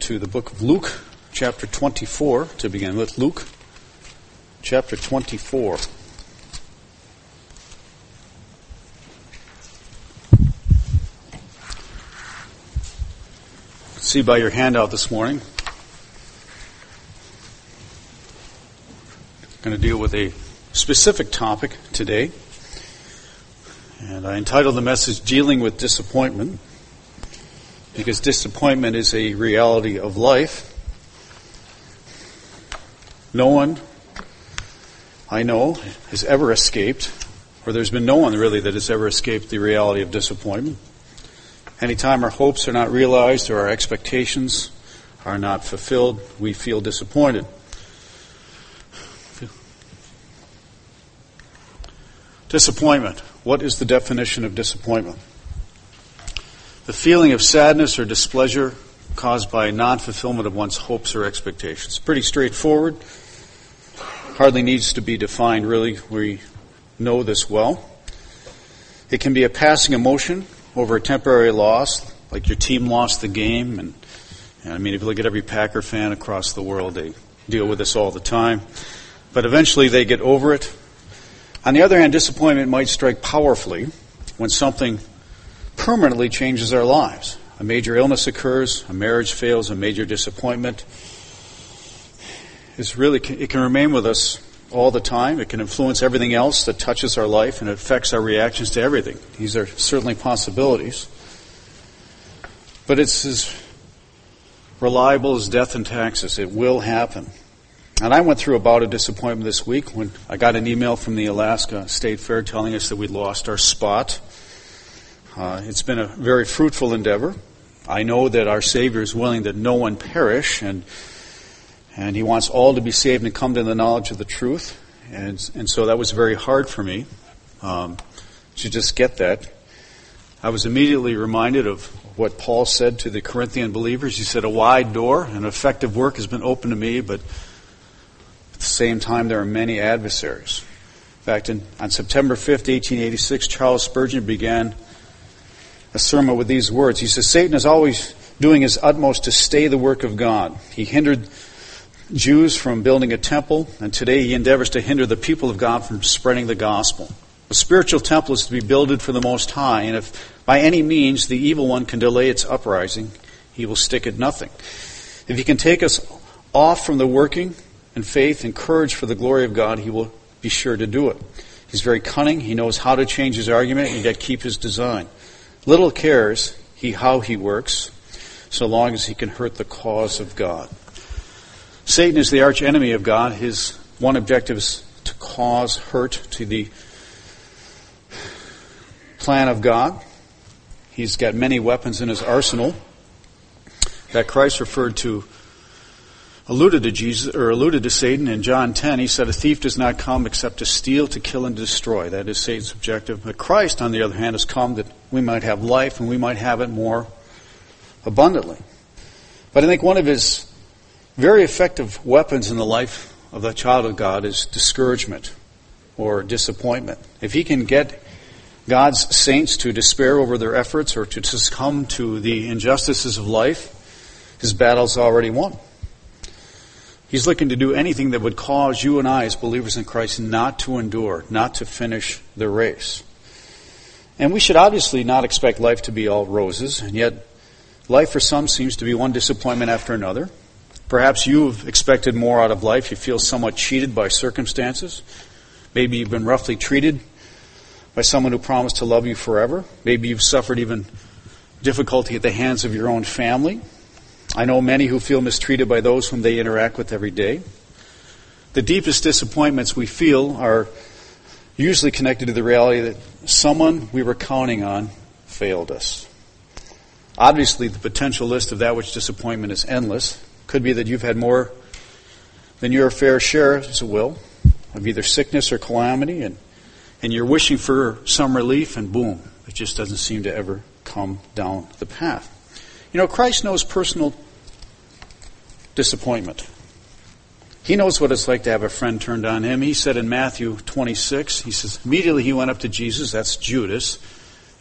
to the book of Luke, chapter 24, to begin with. Luke, chapter 24. See by your handout this morning, I'm going to deal with a specific topic today. And I entitled the message, Dealing with Disappointment, because disappointment is a reality of life. No one I know has ever escaped, or there's been no one really that has ever escaped the reality of disappointment. Anytime our hopes are not realized or our expectations are not fulfilled, we feel disappointed. Disappointment. What is the definition of disappointment? The feeling of sadness or displeasure caused by non-fulfillment of one's hopes or expectations. Pretty straightforward. Hardly needs to be defined, really. We know this well. It can be a passing emotion over a temporary loss, like your team lost the game. And if you look at every Packer fan across the world, they deal with this all the time. But eventually they get over it. On the other hand, disappointment might strike powerfully when something permanently changes our lives. A major illness occurs, a marriage fails, a major disappointment. It can remain with us all the time. It can influence everything else that touches our life, and it affects our reactions to everything. These are certainly possibilities. But it's as reliable as death and taxes. It will happen. And I went through a bout of disappointment this week when I got an email from the Alaska State Fair telling us that we'd lost our spot. It's been a very fruitful endeavor. I know that our Savior is willing that no one perish, and He wants all to be saved and come to the knowledge of the truth. And so that was very hard for me to just get that. I was immediately reminded of what Paul said to the Corinthian believers. He said, a wide door and effective work has been opened to me, but at the same time there are many adversaries. In fact, on September 5th, 1886, Charles Spurgeon began a sermon with these words. He says, Satan is always doing his utmost to stay the work of God. He hindered Jews from building a temple, and today he endeavors to hinder the people of God from spreading the gospel. The spiritual temple is to be builded for the Most High, and if by any means the evil one can delay its uprising, he will stick at nothing. If he can take us off from the working and faith and courage for the glory of God, he will be sure to do it. He's very cunning. He knows how to change his argument and yet keep his design. Little cares he how he works, so long as he can hurt the cause of God. Satan is the arch enemy of God. His one objective is to cause hurt to the plan of God. He's got many weapons in his arsenal that Christ alluded to Satan in John 10. He said, a thief does not come except to steal, to kill, and to destroy. That is Satan's objective. But Christ, on the other hand, has come that we might have life and we might have it more abundantly. But I think one of his very effective weapons in the life of the child of God is discouragement or disappointment. If he can get God's saints to despair over their efforts or to succumb to the injustices of life, his battle's already won. He's looking to do anything that would cause you and I as believers in Christ not to endure, not to finish the race. And we should obviously not expect life to be all roses, and yet life for some seems to be one disappointment after another. Perhaps you've expected more out of life. You feel somewhat cheated by circumstances. Maybe you've been roughly treated by someone who promised to love you forever. Maybe you've suffered even difficulty at the hands of your own family. I know many who feel mistreated by those whom they interact with every day. The deepest disappointments we feel are usually connected to the reality that someone we were counting on failed us. Obviously, the potential list of that which disappointment is endless. Could be that you've had more than your fair share, as it will, of either sickness or calamity, and you're wishing for some relief, and boom, it just doesn't seem to ever come down the path. You know, Christ knows personal disappointment. He knows what it's like to have a friend turned on him. He said in Matthew 26, he says, immediately he went up to Jesus, that's Judas,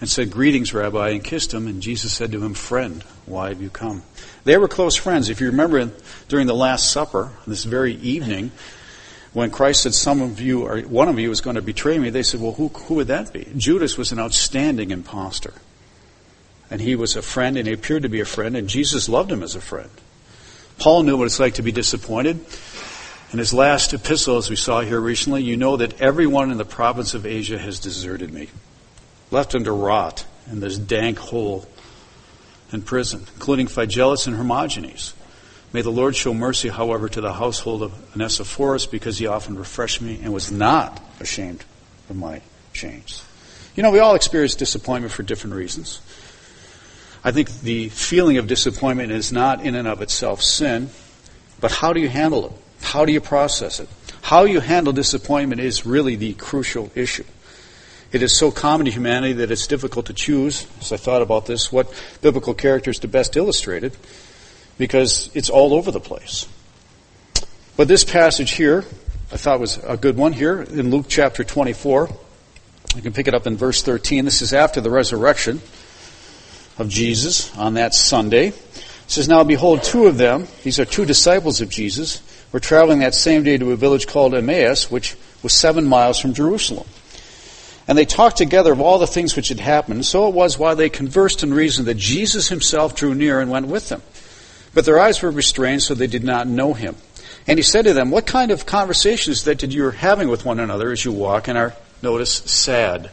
and said, "Greetings, Rabbi," and kissed him. And Jesus said to him, "Friend, why have you come?" They were close friends. If you remember during the Last Supper, this very evening, when Christ said, "Some of you, or one of you is going to betray me," they said, "Well, who would that be?" Judas was an outstanding impostor. And he was a friend, and he appeared to be a friend, and Jesus loved him as a friend. Paul knew what it's like to be disappointed. In his last epistle, as we saw here recently, "You know that everyone in the province of Asia has deserted me, left him to rot in this dank hole in prison, including Phygelus and Hermogenes. May the Lord show mercy, however, to the household of Onesiphorus, because he often refreshed me and was not ashamed of my chains." We all experience disappointment for different reasons. I think the feeling of disappointment is not in and of itself sin, but how do you handle it? How do you process it? How you handle disappointment is really the crucial issue. It is so common to humanity that it's difficult to choose, as I thought about this, what biblical characters to best illustrate it, because it's all over the place. But this passage here, I thought was a good one here in Luke chapter 24. You can pick it up in verse 13. This is after the resurrection of Jesus on that Sunday. It says, "Now behold, two of them," these are two disciples of Jesus, "were traveling that same day to a village called Emmaus, which was 7 miles from Jerusalem. And they talked together of all the things which had happened. So it was while they conversed and reasoned that Jesus himself drew near and went with them. But their eyes were restrained, so they did not know him. And he said to them, 'What kind of conversation is that you are having with one another as you walk and are,' notice, 'sad?'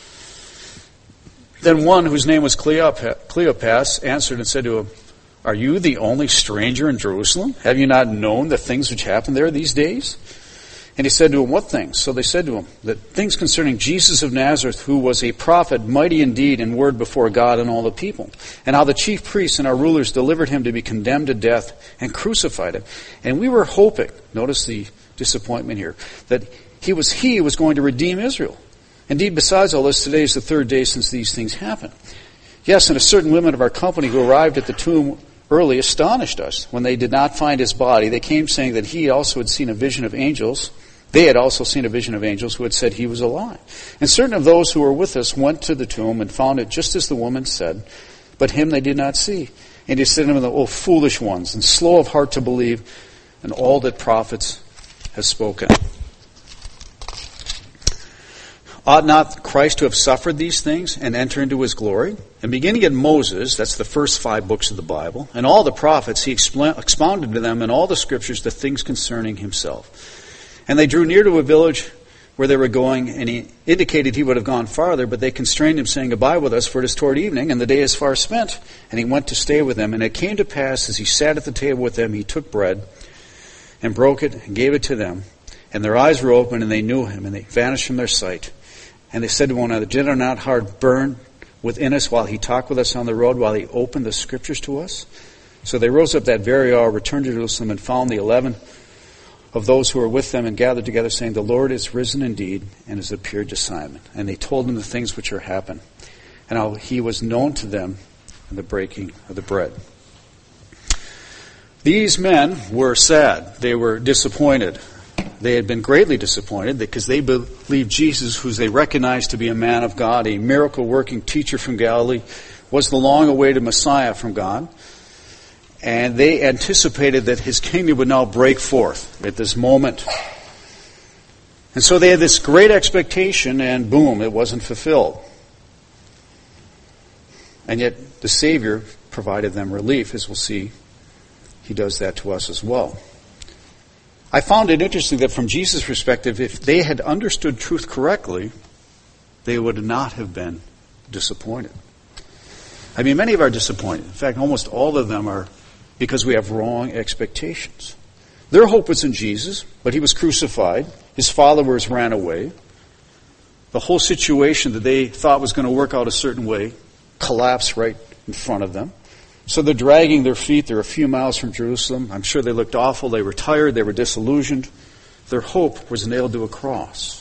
Then one, whose name was Cleopas, answered and said to him, 'Are you the only stranger in Jerusalem? Have you not known the things which happen there these days?' And he said to him, 'What things?' So they said to him, 'That things concerning Jesus of Nazareth, who was a prophet, mighty in deed and word before God and all the people, and how the chief priests and our rulers delivered him to be condemned to death and crucified him. And we were hoping,'" notice the disappointment here, "'that he was going to redeem Israel. Indeed, besides all this, today is the 3rd day since these things happened. Yes, and a certain women of our company who arrived at the tomb early astonished us. When they did not find his body, they came saying that he also had seen a vision of angels. They had also seen a vision of angels who had said he was alive. And certain of those who were with us went to the tomb and found it just as the woman said, but him they did not see. And he said to them, 'O foolish ones, and slow of heart to believe, and all that prophets have spoken.'" Ought not Christ to have suffered these things and enter into his glory? And beginning at Moses, that's the first 5 books of the Bible, and all the prophets, he expounded to them in all the scriptures the things concerning himself. And they drew near to a village where they were going, and he indicated he would have gone farther, but they constrained him, saying, "Abide with us, for it is toward evening, and the day is far spent." And he went to stay with them. And it came to pass, as he sat at the table with them, he took bread and broke it and gave it to them. And their eyes were opened, and they knew him, and they vanished from their sight. And they said to one another, "Did our not heart burn within us while he talked with us on the road, while he opened the scriptures to us?" So they rose up that very hour, returned to Jerusalem, and found the 11 of those who were with them, and gathered together, saying, "The Lord is risen indeed, and has appeared to Simon." And they told him the things which are happened, and how he was known to them in the breaking of the bread. These men were sad. They were disappointed. They had been greatly disappointed because they believed Jesus, who they recognized to be a man of God, a miracle-working teacher from Galilee, was the long-awaited Messiah from God. And they anticipated that his kingdom would now break forth at this moment. And so they had this great expectation, and boom, it wasn't fulfilled. And yet the Savior provided them relief. As we'll see, he does that to us as well. I found it interesting that from Jesus' perspective, if they had understood truth correctly, they would not have been disappointed. I mean, many of our disappointed. In fact, almost all of them are because we have wrong expectations. Their hope was in Jesus, but he was crucified. His followers ran away. The whole situation that they thought was going to work out a certain way collapsed right in front of them. So they're dragging their feet. They're a few miles from Jerusalem. I'm sure they looked awful. They were tired. They were disillusioned. Their hope was nailed to a cross.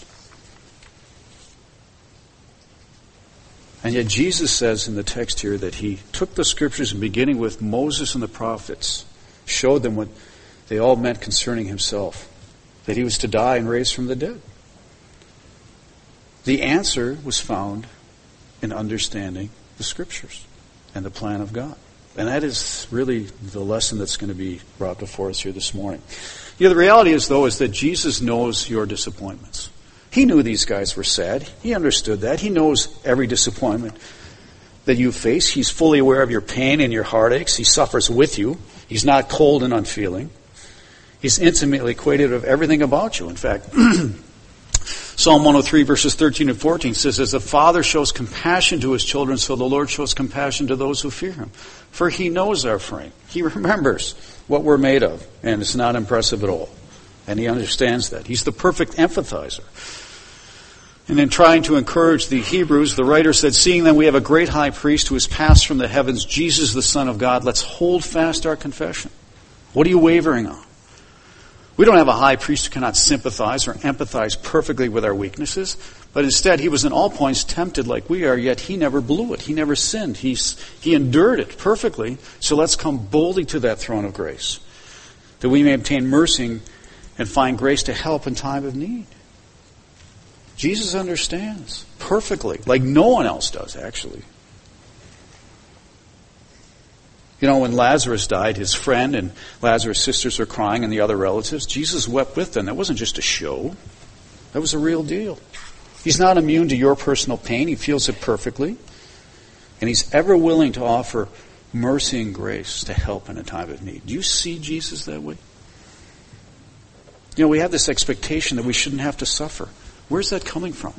And yet Jesus says in the text here that he took the scriptures, and beginning with Moses and the prophets, showed them what they all meant concerning himself, that he was to die and raise from the dead. The answer was found in understanding the Scriptures and the plan of God. And that is really the lesson that's going to be brought before us here this morning. The reality is, though, is that Jesus knows your disappointments. He knew these guys were sad. He understood that. He knows every disappointment that you face. He's fully aware of your pain and your heartaches. He suffers with you. He's not cold and unfeeling. He's intimately acquainted of everything about you. In fact, Psalm 103 verses 13 and 14 says, as the Father shows compassion to his children, so the Lord shows compassion to those who fear him. For he knows our frame. He remembers what we're made of, and it's not impressive at all. And he understands that. He's the perfect empathizer. And in trying to encourage the Hebrews, the writer said, seeing that we have a great high priest who has passed from the heavens, Jesus the Son of God, let's hold fast our confession. What are you wavering on? We don't have a high priest who cannot sympathize or empathize perfectly with our weaknesses, but instead he was in all points tempted like we are, yet he never blew it. He never sinned. He endured it perfectly. So let's come boldly to that throne of grace, that we may obtain mercy and find grace to help in time of need. Jesus understands perfectly, like no one else does, actually. You know, when Lazarus died, his friend and Lazarus' sisters were crying and the other relatives. Jesus wept with them. That wasn't just a show. That was a real deal. He's not immune to your personal pain. He feels it perfectly. And he's ever willing to offer mercy and grace to help in a time of need. Do you see Jesus that way? You know, we have this expectation that we shouldn't have to suffer. Where's that coming from?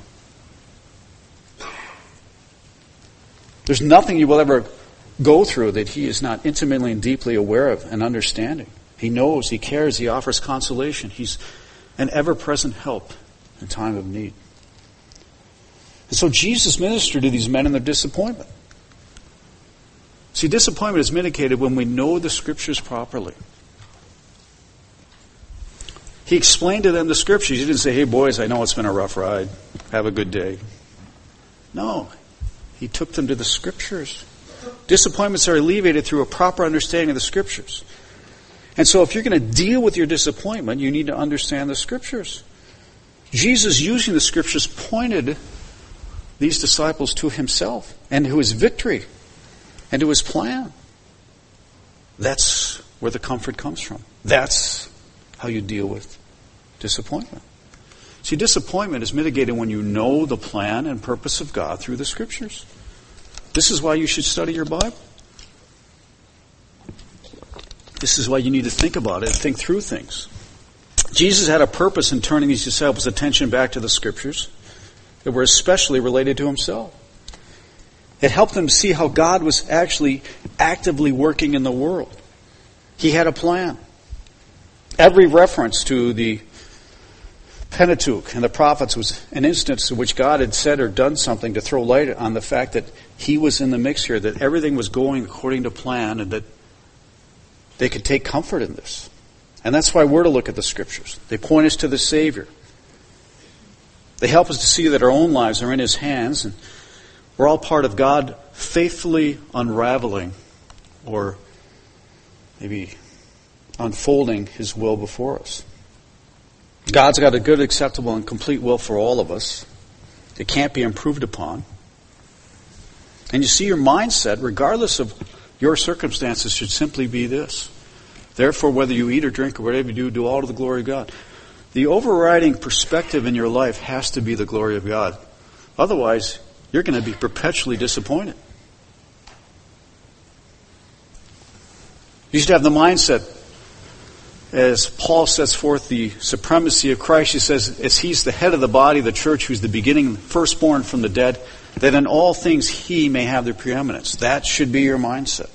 There's nothing you will ever go through that he is not intimately and deeply aware of and understanding. He knows, he cares, he offers consolation. He's an ever-present help in time of need. And so Jesus ministered to these men in their disappointment. See, disappointment is mitigated when we know the Scriptures properly. He explained to them the Scriptures. He didn't say, hey boys, I know it's been a rough ride. Have a good day. No. He took them to the Scriptures. Disappointments are alleviated through a proper understanding of the Scriptures. And so if you're going to deal with your disappointment, you need to understand the Scriptures. Jesus, using the Scriptures, pointed these disciples to himself and to his victory and to his plan. That's where the comfort comes from. That's how you deal with disappointment. See, disappointment is mitigated when you know the plan and purpose of God through the Scriptures. This is why you should study your Bible. This is why you need to think about it and think through things. Jesus had a purpose in turning these disciples' attention back to the Scriptures that were especially related to himself. It helped them see how God was actually actively working in the world. He had a plan. Every reference to the Pentateuch and the prophets was an instance in which God had said or done something to throw light on the fact that he was in the mix here, that everything was going according to plan, and that they could take comfort in this. And that's why we're to look at the Scriptures. They point us to the Savior. They help us to see that our own lives are in his hands, and we're all part of God faithfully unraveling, or maybe unfolding his will before us. God's got a good, acceptable, and complete will for all of us. It can't be improved upon. And you see, your mindset, regardless of your circumstances, should simply be this. Therefore, whether you eat or drink or whatever you do, do all to the glory of God. The overriding perspective in your life has to be the glory of God. Otherwise, you're going to be perpetually disappointed. You should have the mindset, as Paul sets forth the supremacy of Christ. He says, as he's the head of the body, the church, who's the beginning, firstborn from the dead, that in all things he may have the preeminence. That should be your mindset.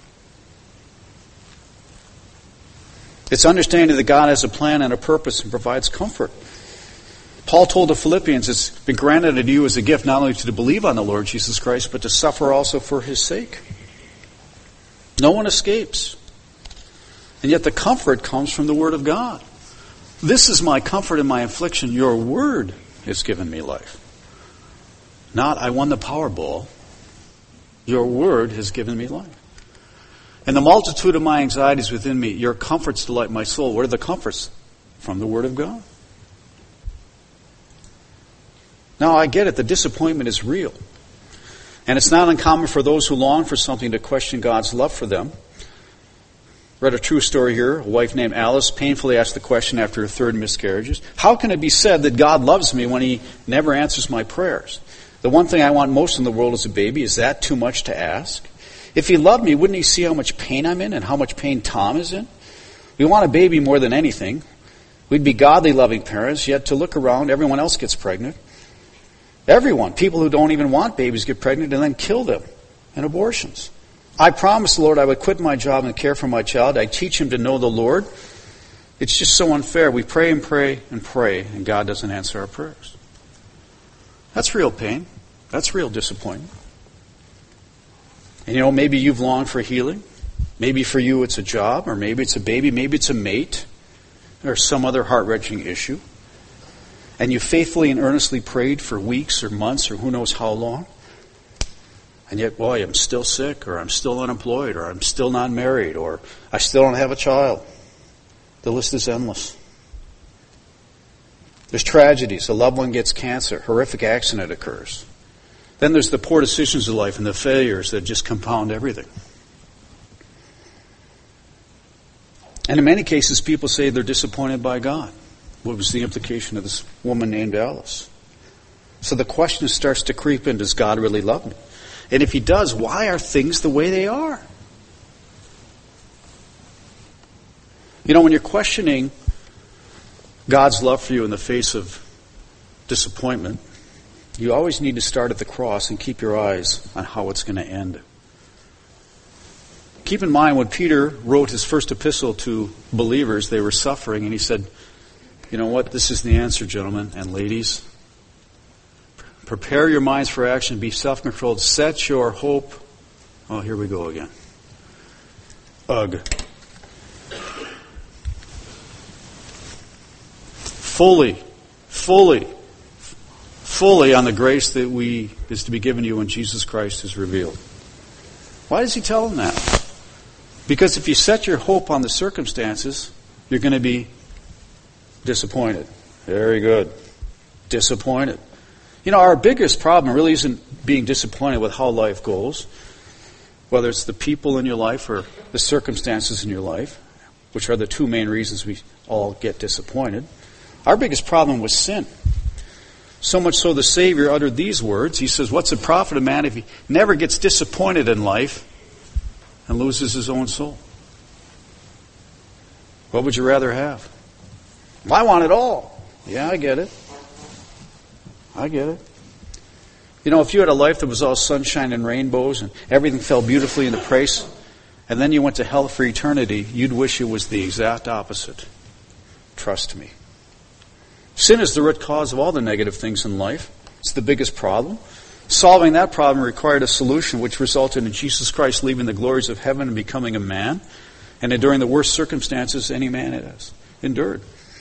It's understanding that God has a plan and a purpose and provides comfort. Paul told the Philippians, it's been granted to you as a gift not only to believe on the Lord Jesus Christ, but to suffer also for his sake. No one escapes. And yet the comfort comes from the Word of God. This is my comfort in my affliction. Your Word has given me life. Not, I won the Powerball. Your Word has given me life. And the multitude of my anxieties within me, your comforts delight my soul. What are the comforts? From the Word of God. Now, I get it. The disappointment is real. And it's not uncommon for those who long for something to question God's love for them. Read a true story here. A wife named Alice painfully asked the question after her third miscarriages, how can it be said that God loves me when he never answers my prayers? The one thing I want most in the world is a baby. Is that too much to ask? If he loved me, wouldn't he see how much pain I'm in and how much pain Tom is in? We want a baby more than anything. We'd be godly, loving parents, yet to look around, everyone else gets pregnant. Everyone. People who don't even want babies get pregnant and then kill them in abortions. I promised the Lord I would quit my job and care for my child. I'd teach him to know the Lord. It's just so unfair. We pray and pray and pray, and God doesn't answer our prayers. That's real pain. That's real disappointment. And maybe you've longed for healing. Maybe for you it's a job, or maybe it's a baby, maybe it's a mate, or some other heart-wrenching issue. And you faithfully and earnestly prayed for weeks or months or who knows how long. And yet, boy, I'm still sick, or I'm still unemployed, or I'm still not married, or I still don't have a child. The list is endless. There's tragedies. A loved one gets cancer. Horrific accident occurs. Then there's the poor decisions of life and the failures that just compound everything. And in many cases, people say they're disappointed by God. What was the implication of this woman named Alice? So the question starts to creep in, does God really love me? And if he does, why are things the way they are? When you're questioning God's love for you in the face of disappointment, you always need to start at the cross and keep your eyes on how it's going to end. Keep in mind when Peter wrote his first epistle to believers, they were suffering, and he said, you know what, this is the answer, gentlemen and ladies. Prepare your minds for action, be self-controlled, set your hope. Oh, here we go again. Ugh. Fully on the grace that is to be given you when Jesus Christ is revealed. Why does he tell them that? Because if you set your hope on the circumstances, you're going to be disappointed. Very good. Disappointed. Our biggest problem really isn't being disappointed with how life goes, whether it's the people in your life or the circumstances in your life, which are the two main reasons we all get disappointed. Our biggest problem was sin. So much so the Savior uttered these words. He says, what's the profit of man if he never gets disappointed in life and loses his own soul? What would you rather have? Well, I want it all. Yeah, I get it. If you had a life that was all sunshine and rainbows and everything fell beautifully into place, and then you went to hell for eternity, you'd wish it was the exact opposite. Trust me. Sin is the root cause of all the negative things in life. It's the biggest problem. Solving that problem required a solution which resulted in Jesus Christ leaving the glories of heaven and becoming a man, and enduring the worst circumstances any man has endured.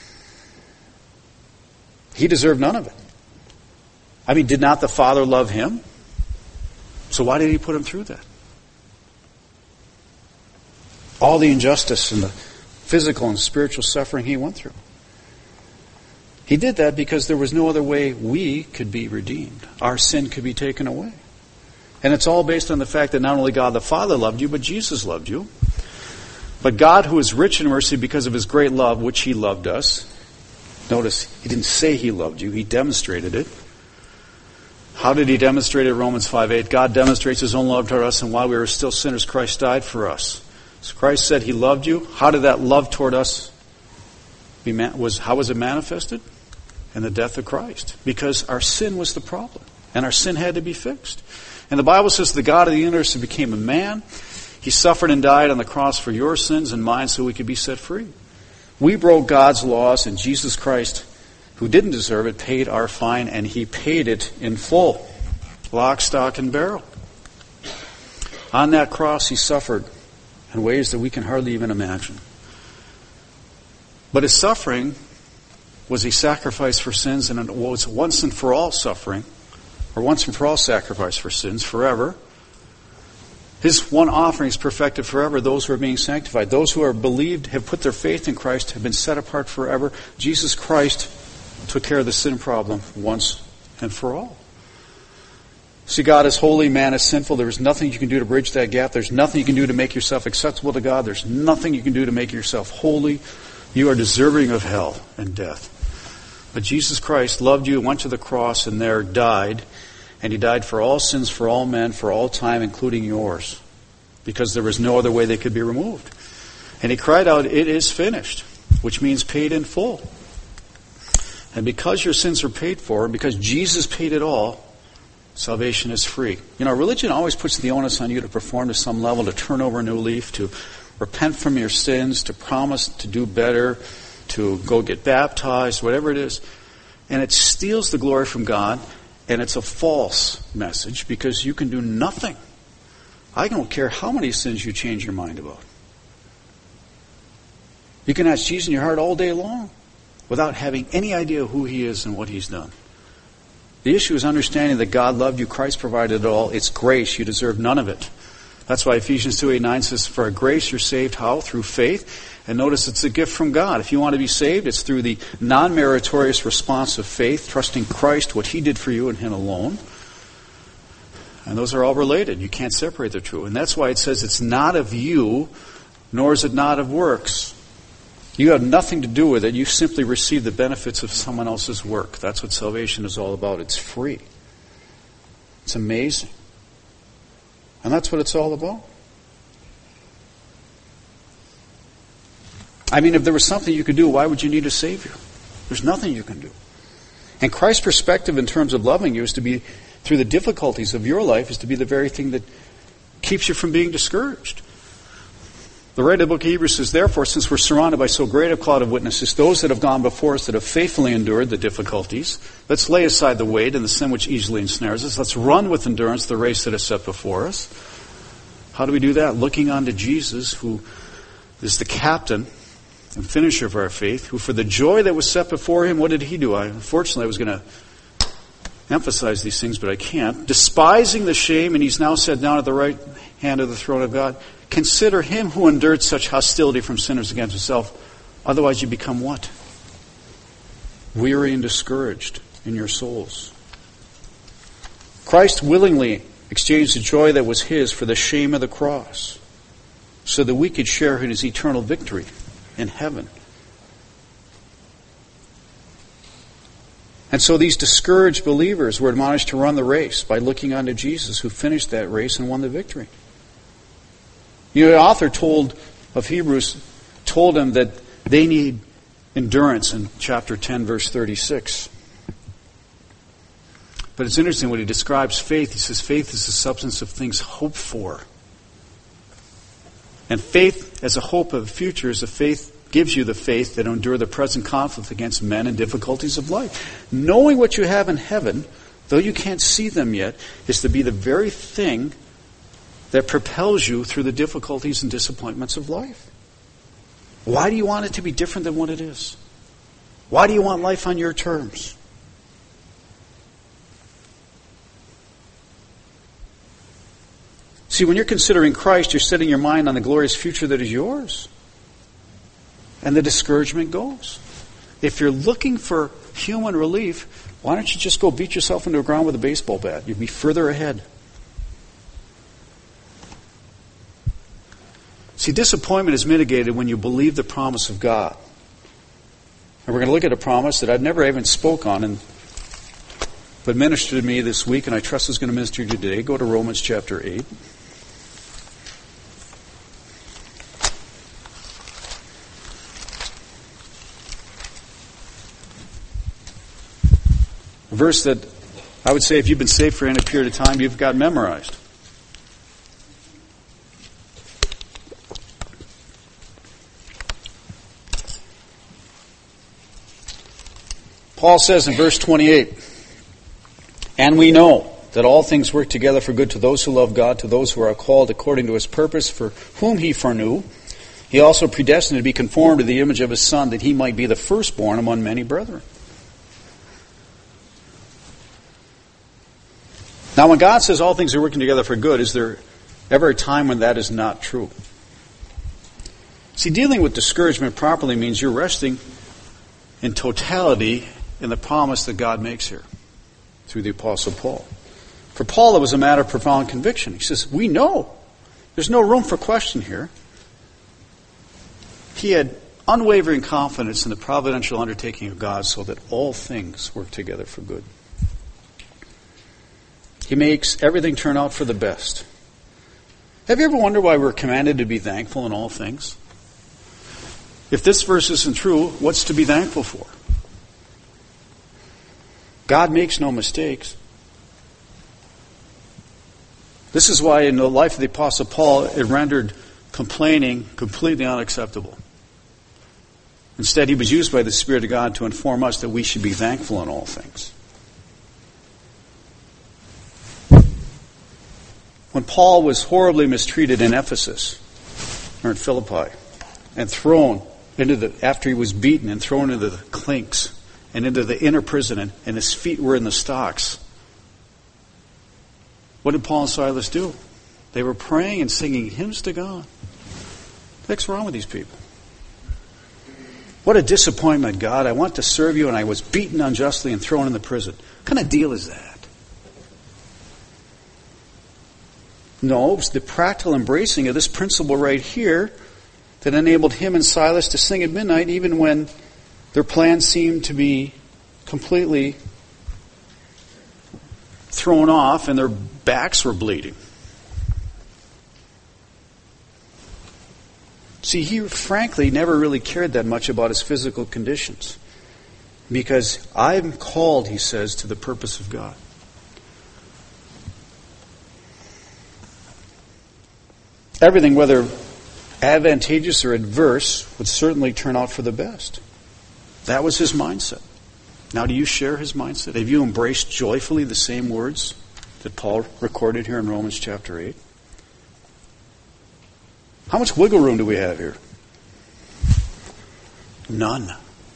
He deserved none of it. Did not the Father love him? So why did he put him through that? All the injustice and the physical and spiritual suffering he went through. He did that because there was no other way we could be redeemed. Our sin could be taken away. And it's all based on the fact that not only God the Father loved you, but Jesus loved you. But God, who is rich in mercy because of his great love, which he loved us. Notice, he didn't say he loved you, he demonstrated it. How did he demonstrate it? Romans 5:8. God demonstrates his own love toward us, and while we were still sinners, Christ died for us. So Christ said he loved you. How did that love toward us how was it manifested? In the death of Christ. Because our sin was the problem. And our sin had to be fixed. And the Bible says the God of the universe became a man. He suffered and died on the cross for your sins and mine so we could be set free. We broke God's laws, and Jesus Christ, who didn't deserve it, paid our fine, and he paid it in full. Lock, stock, and barrel. On that cross he suffered in ways that we can hardly even imagine. But his suffering was a sacrifice for sins, and it was once and for all suffering, or once and for all sacrifice for sins, forever. His one offering is perfected forever. Those who are being sanctified, those who are believed, have put their faith in Christ, have been set apart forever. Jesus Christ took care of the sin problem once and for all. See, God is holy, man is sinful. There is nothing you can do to bridge that gap. There's nothing you can do to make yourself acceptable to God. There's nothing you can do to make yourself holy. You are deserving of hell and death. But Jesus Christ loved you, went to the cross, and there died. And He died for all sins, for all men, for all time, including yours. Because there was no other way they could be removed. And He cried out, "It is finished," which means paid in full. And because your sins are paid for, and because Jesus paid it all, salvation is free. You know, religion always puts the onus on you to perform to some level, to turn over a new leaf, to repent from your sins, to promise to do better, to go get baptized, whatever it is. And it steals the glory from God, and it's a false message because you can do nothing. I don't care how many sins you change your mind about. You can ask Jesus in your heart all day long without having any idea who He is and what He's done. The issue is understanding that God loved you, Christ provided it all. It's grace. You deserve none of it. That's why Ephesians 2:8-9 says, "For a grace you're saved." How? Through faith. And notice it's a gift from God. If you want to be saved, it's through the non-meritorious response of faith, trusting Christ, what He did for you and Him alone. And those are all related. You can't separate the two. And that's why it says it's not of you, nor is it not of works. You have nothing to do with it. You simply receive the benefits of someone else's work. That's what salvation is all about. It's free. It's amazing. And that's what it's all about. I mean, if there was something you could do, why would you need a Savior? There's nothing you can do. And Christ's perspective in terms of loving you is to be, through the difficulties of your life, is to be the very thing that keeps you from being discouraged. The writer of the book of Hebrews says, "Therefore, since we're surrounded by so great a cloud of witnesses, those that have gone before us that have faithfully endured the difficulties, let's lay aside the weight and the sin which easily ensnares us. Let's run with endurance the race that is set before us." How do we do that? Looking on to Jesus, who is the captain and finisher of our faith, who for the joy that was set before Him, what did He do? Unfortunately, I was going to emphasize these things, but I can't. Despising the shame, and He's now set down at the right hand of the throne of God. Consider Him who endured such hostility from sinners against Himself. Otherwise you become what? Weary and discouraged in your souls. Christ willingly exchanged the joy that was His for the shame of the cross, so that we could share in His eternal victory in heaven. And so these discouraged believers were admonished to run the race by looking unto Jesus, who finished that race and won the victory. You know, the author of Hebrews told them that they need endurance in chapter 10, verse 36. But it's interesting when he describes faith. He says faith is the substance of things hoped for. And faith as a hope of the future is a faith, gives you the faith that endure the present conflict against men and difficulties of life. Knowing what you have in heaven, though you can't see them yet, is to be the very thing that propels you through the difficulties and disappointments of life. Why do you want it to be different than what it is? Why do you want life on your terms? See, when you're considering Christ, you're setting your mind on the glorious future that is yours. And the discouragement goes. If you're looking for human relief, why don't you just go beat yourself into the ground with a baseball bat? You'd be further ahead. See, disappointment is mitigated when you believe the promise of God. And we're going to look at a promise that I've never even spoke on, but ministered to me this week, and I trust is going to minister to you today. Go to Romans chapter 8. A verse that I would say if you've been saved for any period of time, you've got memorized. Paul says in verse 28, "And we know that all things work together for good to those who love God, to those who are called according to His purpose, for whom He foreknew, He also predestined to be conformed to the image of His Son, that He might be the firstborn among many brethren." Now, when God says all things are working together for good, is there ever a time when that is not true? See, dealing with discouragement properly means you're resting in totality in the promise that God makes here through the Apostle Paul. For Paul, it was a matter of profound conviction. He says, we know. There's no room for question here. He had unwavering confidence in the providential undertaking of God so that all things work together for good. He makes everything turn out for the best. Have you ever wondered why we're commanded to be thankful in all things? If this verse isn't true, what's to be thankful for? God makes no mistakes. This is why in the life of the Apostle Paul, it rendered complaining completely unacceptable. Instead, he was used by the Spirit of God to inform us that we should be thankful in all things. When Paul was horribly mistreated in Ephesus, or in Philippi, and thrown after he was beaten and thrown into the clinks and into the inner prison, and his feet were in the stocks, what did Paul and Silas do? They were praying and singing hymns to God. What's wrong with these people? What a disappointment, God. I want to serve you, and I was beaten unjustly and thrown in the prison. What kind of deal is that? No, it was the practical embracing of this principle right here that enabled him and Silas to sing at midnight even when their plans seemed to be completely thrown off and their backs were bleeding. See, he frankly never really cared that much about his physical conditions. Because I'm called, he says, to the purpose of God. Everything, whether advantageous or adverse, would certainly turn out for the best. That was his mindset. Now, do you share his mindset? Have you embraced joyfully the same words that Paul recorded here in Romans chapter 8? How much wiggle room do we have here? None.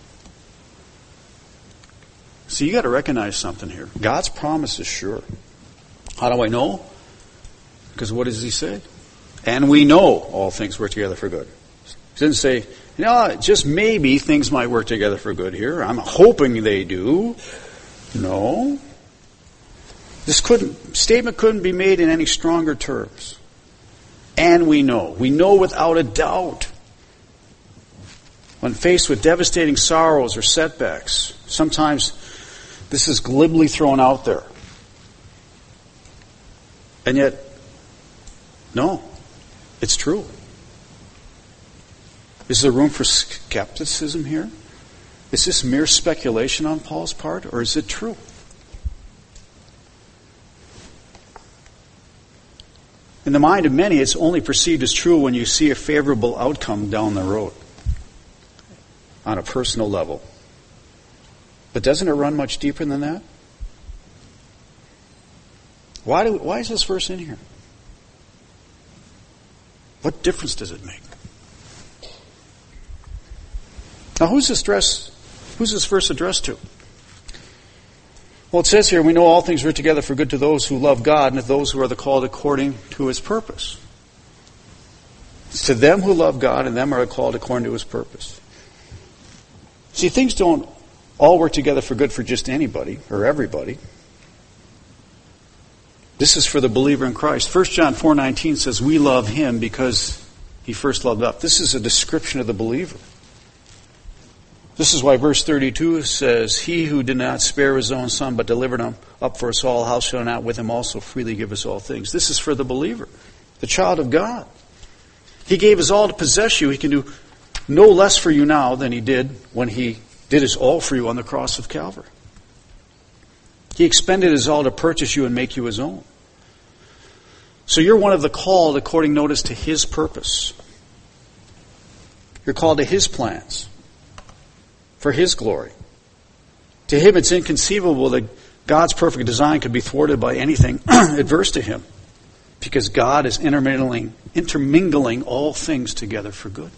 See, you got to recognize something here. God's promise is sure. How do I know? Because what does he say? And we know all things work together for good. He doesn't say, just maybe things might work together for good here. I'm hoping they do. No. This statement couldn't be made in any stronger terms. And we know. We know without a doubt. When faced with devastating sorrows or setbacks, sometimes this is glibly thrown out there. And yet, no, it's true. Is there room for skepticism here? Is this mere speculation on Paul's part, or is it true? In the mind of many, it's only perceived as true when you see a favorable outcome down the road on a personal level. But doesn't it run much deeper than that? Why is this verse in here? What difference does it make? Now, who's this verse addressed to? Well, it says here, we know all things work together for good to those who love God and to those who are the called according to his purpose. It's to them who love God and them are called according to his purpose. See, things don't all work together for good for just anybody or everybody. This is for the believer in Christ. 1 John 4:19 says, we love him because he first loved us. This is a description of the believer. This is why verse 32 says, he who did not spare his own son but delivered him up for us all, how shall not with him also freely give us all things? This is for the believer, the child of God. He gave his all to possess you. He can do no less for you now than he did when he did his all for you on the cross of Calvary. He expended his all to purchase you and make you his own. So you're one of the called according, notice, to his purpose. You're called to his plans. For his glory. To him, it's inconceivable that God's perfect design could be thwarted by anything adverse to him, because God is intermingling all things together for good.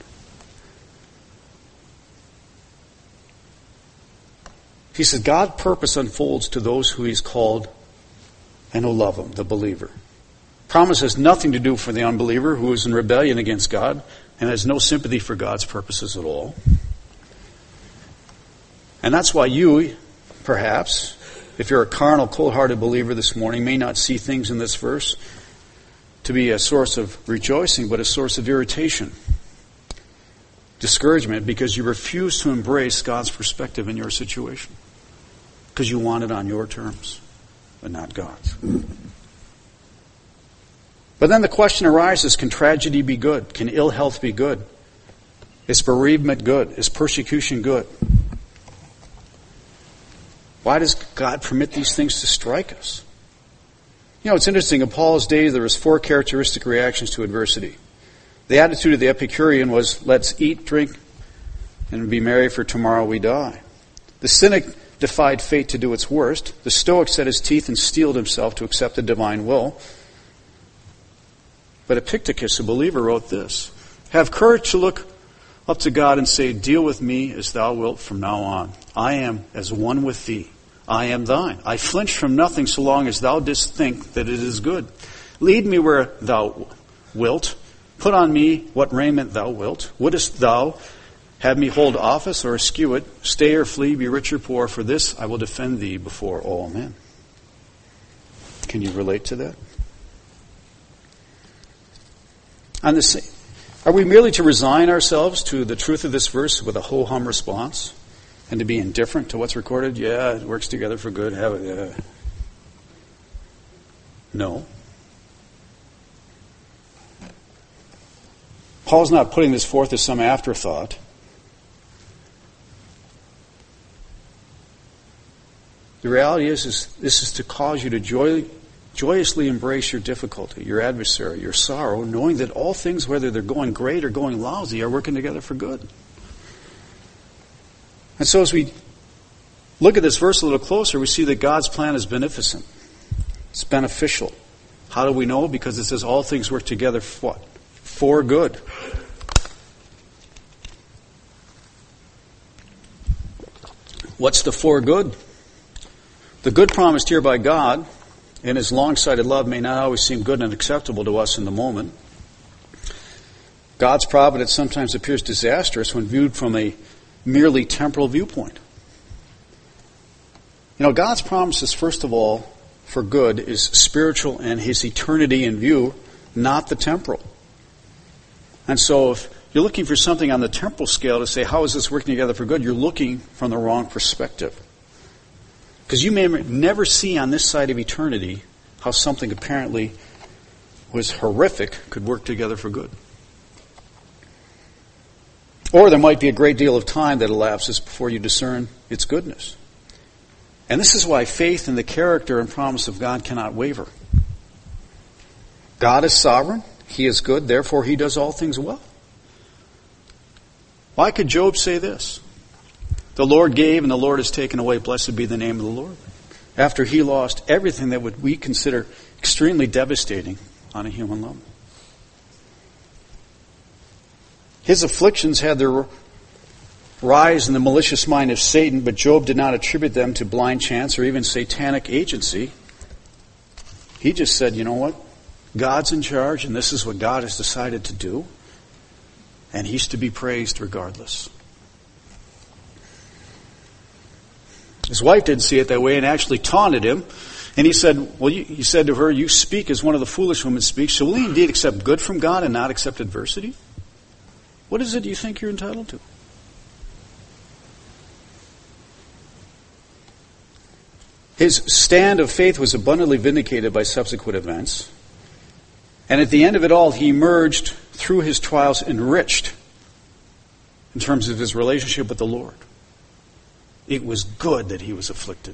He says God's purpose unfolds to those who he's called and who love him, the believer. Promise has nothing to do for the unbeliever who is in rebellion against God and has no sympathy for God's purposes at all. And that's why you, perhaps, if you're a carnal, cold-hearted believer this morning, may not see things in this verse to be a source of rejoicing, but a source of irritation, discouragement, because you refuse to embrace God's perspective in your situation, because you want it on your terms, but not God's. But then the question arises, can tragedy be good? Can ill health be good? Is bereavement good? Is persecution good? Why does God permit these things to strike us? You know, it's interesting. In Paul's day, there was 4 characteristic reactions to adversity. The attitude of the Epicurean was, let's eat, drink, and be merry, for tomorrow we die. The cynic defied fate to do its worst. The Stoic set his teeth and steeled himself to accept the divine will. But Epictetus, a believer, wrote this: have courage to look up to God and say, deal with me as thou wilt from now on. I am as one with thee. I am thine. I flinch from nothing so long as thou didst think that it is good. Lead me where thou wilt. Put on me what raiment thou wilt. Wouldest thou have me hold office or eschew it? Stay or flee, be rich or poor, for this I will defend thee before all men. Can you relate to that? On the same, are we merely to resign ourselves to the truth of this verse with a ho-hum response and to be indifferent to what's recorded? Yeah, it works together for good. No. Paul's not putting this forth as some afterthought. The reality is this is to cause you to joyously embrace your difficulty, your adversary, your sorrow, knowing that all things, whether they're going great or going lousy, are working together for good. And so as we look at this verse a little closer, we see that God's plan is beneficent. It's beneficial. How do we know? Because it says all things work together for what? For good. What's the for good? The good promised here by God in His long-sighted love may not always seem good and acceptable to us in the moment. God's providence sometimes appears disastrous when viewed from a merely temporal viewpoint. You know, God's promises, first of all, for good is spiritual and His eternity in view, not the temporal. And so if you're looking for something on the temporal scale to say, how is this working together for good? You're looking from the wrong perspective. Because you may never see on this side of eternity how something apparently was horrific could work together for good. Or there might be a great deal of time that elapses before you discern its goodness. And this is why faith in the character and promise of God cannot waver. God is sovereign. He is good. Therefore, He does all things well. Why could Job say this? The Lord gave and the Lord has taken away. Blessed be the name of the Lord. After he lost everything that we consider extremely devastating on a human level. His afflictions had their rise in the malicious mind of Satan, but Job did not attribute them to blind chance or even satanic agency. He just said, you know what? God's in charge and this is what God has decided to do. And He's to be praised regardless. His wife didn't see it that way and actually taunted him. And he said, he said to her, you speak as one of the foolish women speaks. So will he indeed accept good from God and not accept adversity? What is it you think you're entitled to? His stand of faith was abundantly vindicated by subsequent events. And at the end of it all, he emerged through his trials enriched in terms of his relationship with the Lord. It was good that he was afflicted.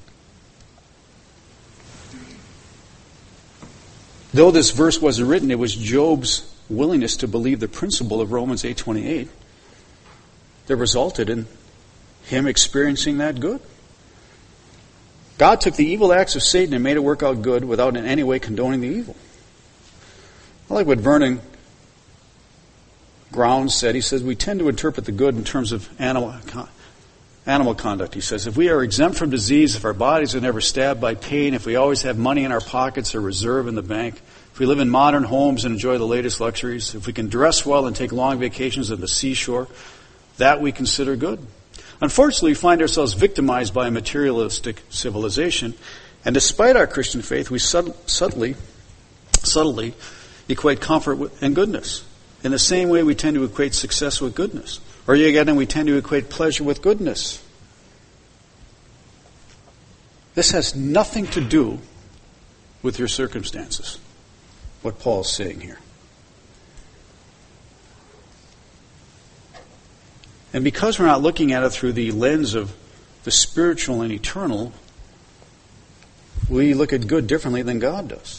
Though this verse wasn't written, it was Job's willingness to believe the principle of Romans 8:28 that resulted in him experiencing that good. God took the evil acts of Satan and made it work out good without in any way condoning the evil. I like what Vernon Grounds said. He says, we tend to interpret the good in terms of animal conduct. He says, if we are exempt from disease, if our bodies are never stabbed by pain, if we always have money in our pockets or reserve in the bank, if we live in modern homes and enjoy the latest luxuries, if we can dress well and take long vacations at the seashore, that we consider good. Unfortunately, we find ourselves victimized by a materialistic civilization, and despite our Christian faith, we subtly equate comfort and goodness. In the same way, we tend to equate success with goodness. Or yet again, we tend to equate pleasure with goodness. This has nothing to do with your circumstances, what Paul is saying here. And because we're not looking at it through the lens of the spiritual and eternal, we look at good differently than God does.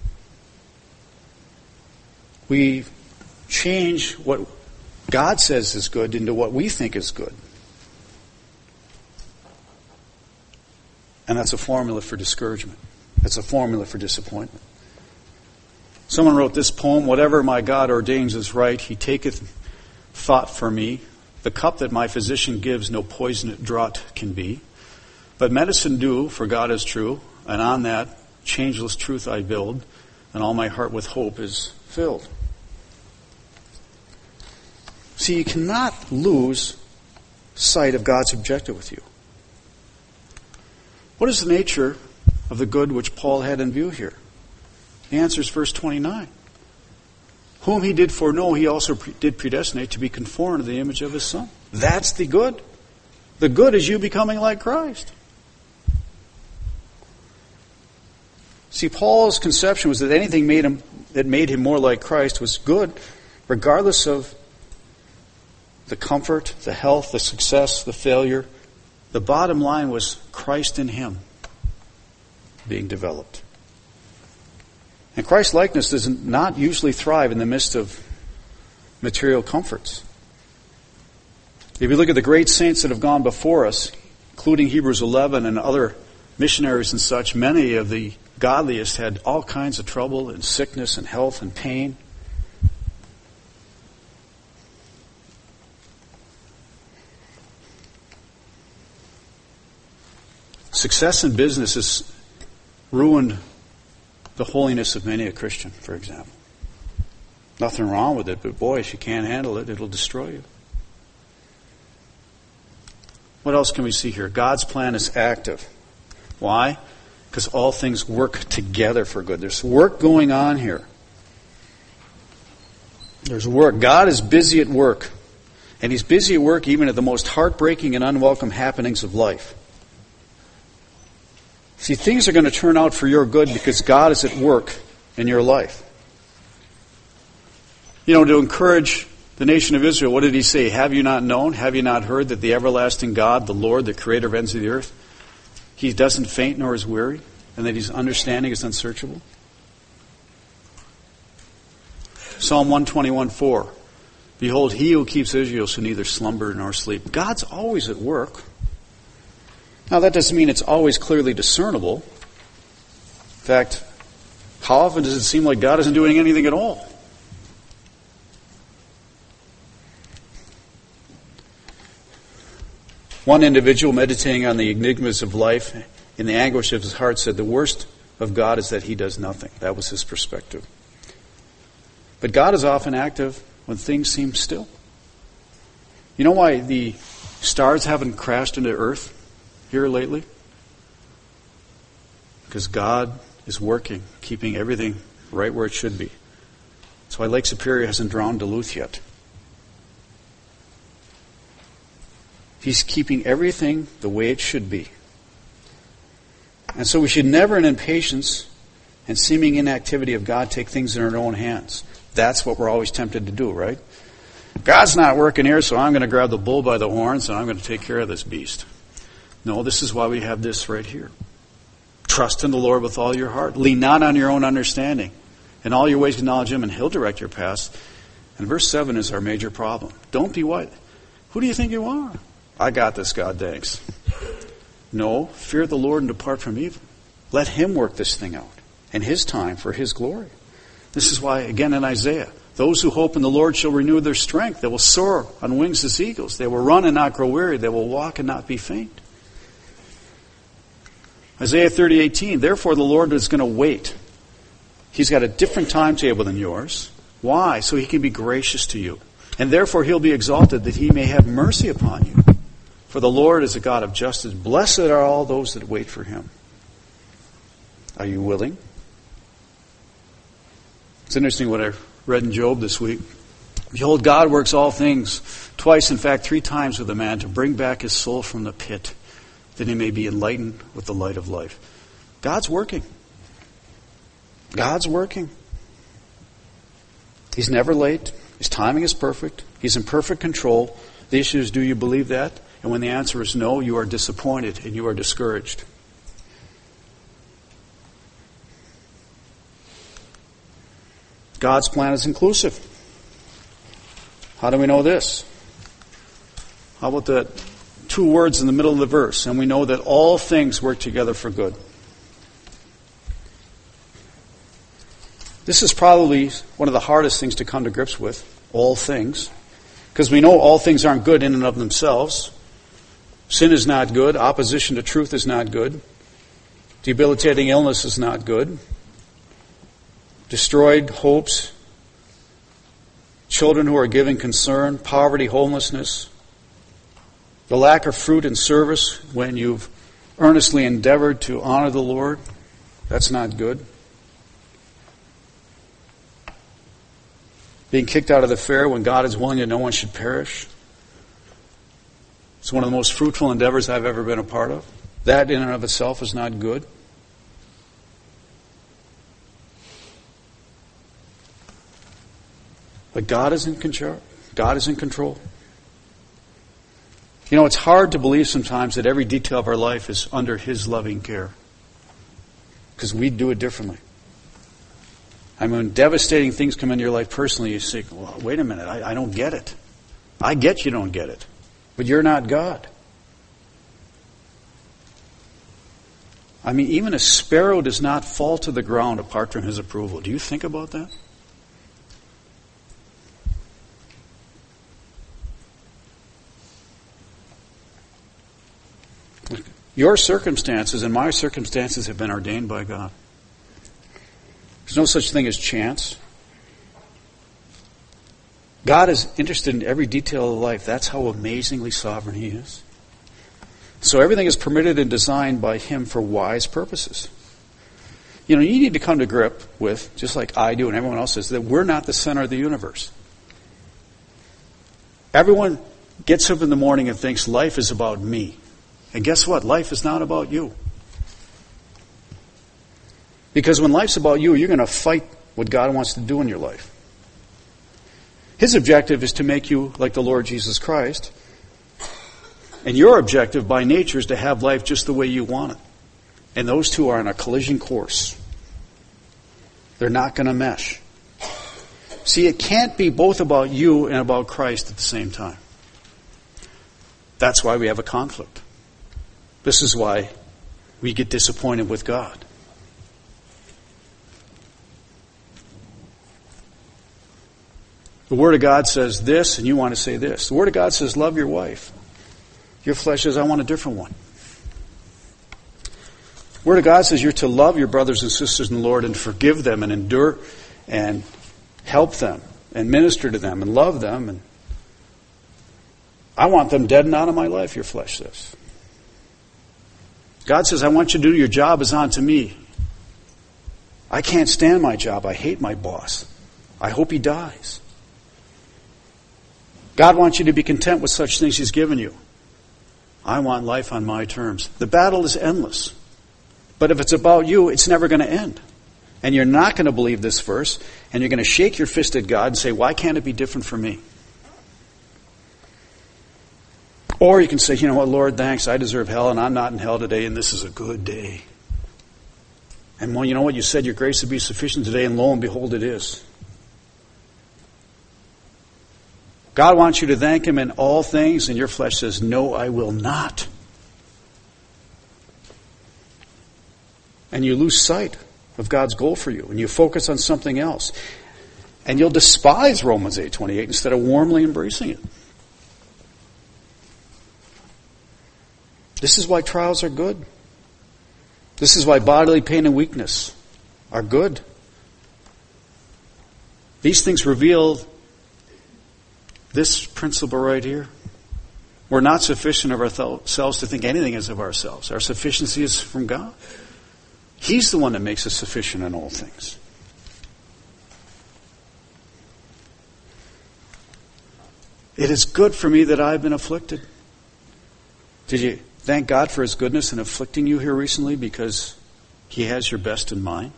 We change what God says is good into what we think is good. And that's a formula for discouragement. That's a formula for disappointment. Someone wrote this poem, "Whatever my God ordains is right, he taketh thought for me. The cup that my physician gives no poisoned draught can be. But medicine do, for God is true, and on that changeless truth I build, and all my heart with hope is filled." See, you cannot lose sight of God's objective with you. What is the nature of the good which Paul had in view here? The answer is verse 29. Whom he did foreknow, he also did predestinate to be conformed to the image of his Son. That's the good. The good is you becoming like Christ. See, Paul's conception was that anything that made him more like Christ was good, regardless of the comfort, the health, the success, the failure. The bottom line was Christ in him being developed. And Christ-likeness does not usually thrive in the midst of material comforts. If you look at the great saints that have gone before us, including Hebrews 11 and other missionaries and such, many of the godliest had all kinds of trouble and sickness and health and pain. Success in business has ruined the holiness of many a Christian, for example. Nothing wrong with it, but boy, if you can't handle it, it'll destroy you. What else can we see here? God's plan is active. Why? Because all things work together for good. There's work going on here. There's work. God is busy at work. And He's busy at work even at the most heartbreaking and unwelcome happenings of life. See, things are going to turn out for your good because God is at work in your life. You know, to encourage the nation of Israel, what did He say? Have you not known? Have you not heard that the everlasting God, the Lord, the creator of ends of the earth, He doesn't faint nor is weary, and that His understanding is unsearchable? Psalm 121:4. Behold, He who keeps Israel shall neither slumber nor sleep. God's always at work. Now, that doesn't mean it's always clearly discernible. In fact, how often does it seem like God isn't doing anything at all? One individual meditating on the enigmas of life in the anguish of his heart said, the worst of God is that He does nothing. That was his perspective. But God is often active when things seem still. You know why the stars haven't crashed into Earth here lately? Because God is working, keeping everything right where it should be. That's why Lake Superior hasn't drowned Duluth yet. He's keeping everything the way it should be. And so we should never, in impatience and seeming inactivity of God, take things in our own hands. That's what we're always tempted to do, right? God's not working here, so I'm going to grab the bull by the horns and I'm going to take care of this beast. No, this is why we have this right here. Trust in the Lord with all your heart. Lean not on your own understanding. In all your ways acknowledge Him and He'll direct your paths. And verse 7 is our major problem. Don't be what? Who do you think you are? I got this, God, thanks. No, fear the Lord and depart from evil. Let Him work this thing out in His time for His glory. This is why, again in Isaiah, those who hope in the Lord shall renew their strength. They will soar on wings as eagles. They will run and not grow weary. They will walk and not be faint. Isaiah 30:18, therefore the Lord is going to wait. He's got a different timetable than yours. Why? So He can be gracious to you. And therefore He'll be exalted that He may have mercy upon you. For the Lord is a God of justice. Blessed are all those that wait for him. Are you willing? It's interesting what I read in Job this week. Behold, God works all things, twice, in fact, 3 times with a man, to bring back his soul from the pit, that he may be enlightened with the light of life. God's working. God's working. He's never late. His timing is perfect. He's in perfect control. The issue is, do you believe that? And when the answer is no, you are disappointed and you are discouraged. God's plan is inclusive. How do we know this? How about the 2 words in the middle of the verse? And we know that all things work together for good. This is probably one of the hardest things to come to grips with, all things. Because we know all things aren't good in and of themselves. Sin is not good. Opposition to truth is not good. Debilitating illness is not good. Destroyed hopes. Children who are giving concern. Poverty, homelessness. The lack of fruit in service when you've earnestly endeavored to honor the Lord. That's not good. Being kicked out of the fair when God is willing that no one should perish. It's one of the most fruitful endeavors I've ever been a part of. That in and of itself is not good. But God is in control. God is in control. You know, it's hard to believe sometimes that every detail of our life is under His loving care. Because we do it differently. I mean, when devastating things come into your life personally, you say, well, wait a minute, I don't get it. I get you don't get it. But you're not God. I mean, even a sparrow does not fall to the ground apart from His approval. Do you think about that? Your circumstances and my circumstances have been ordained by God. There's no such thing as chance. God is interested in every detail of life. That's how amazingly sovereign He is. So everything is permitted and designed by Him for wise purposes. You know, you need to come to grip with, just like I do and everyone else does, that we're not the center of the universe. Everyone gets up in the morning and thinks life is about me. And guess what? Life is not about you. Because when life's about you, you're going to fight what God wants to do in your life. His objective is to make you like the Lord Jesus Christ. And your objective by nature is to have life just the way you want it. And those two are on a collision course. They're not going to mesh. See, it can't be both about you and about Christ at the same time. That's why we have a conflict. This is why we get disappointed with God. The Word of God says this, and you want to say this. The Word of God says, love your wife. Your flesh says, I want a different one. The Word of God says you're to love your brothers and sisters in the Lord and forgive them and endure and help them and minister to them and love them. And I want them dead and out of my life, your flesh says. God says, I want you to do your job as unto me. I can't stand my job. I hate my boss. I hope he dies. God wants you to be content with such things He's given you. I want life on my terms. The battle is endless. But if it's about you, it's never going to end. And you're not going to believe this verse, and you're going to shake your fist at God and say, why can't it be different for me? Or you can say, you know what, Lord, thanks, I deserve hell, and I'm not in hell today, and this is a good day. And well, you know what, you said your grace would be sufficient today, and lo and behold, it is. God wants you to thank Him in all things, and your flesh says, no, I will not. And you lose sight of God's goal for you, and you focus on something else. And you'll despise Romans 8:28 instead of warmly embracing it. This is why trials are good. This is why bodily pain and weakness are good. These things reveal this principle right here. We're not sufficient of ourselves to think anything is of ourselves. Our sufficiency is from God. He's the one that makes us sufficient in all things. It is good for me that I've been afflicted. Did you thank God for His goodness in afflicting you here recently because He has your best in mind?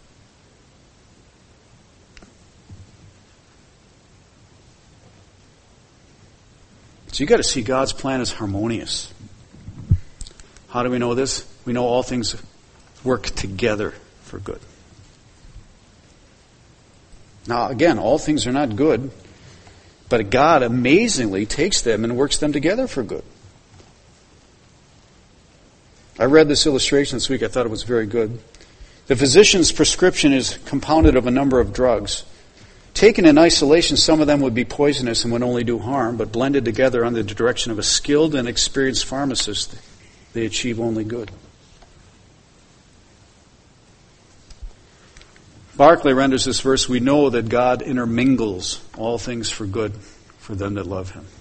So you've got to see God's plan as harmonious. How do we know this? We know all things work together for good. Now, again, all things are not good, but God amazingly takes them and works them together for good. I read this illustration this week. I thought it was very good. The physician's prescription is compounded of a number of drugs. Taken in isolation, some of them would be poisonous and would only do harm, but blended together under the direction of a skilled and experienced pharmacist, they achieve only good. Barclay renders this verse, we know that God intermingles all things for good for them that love Him.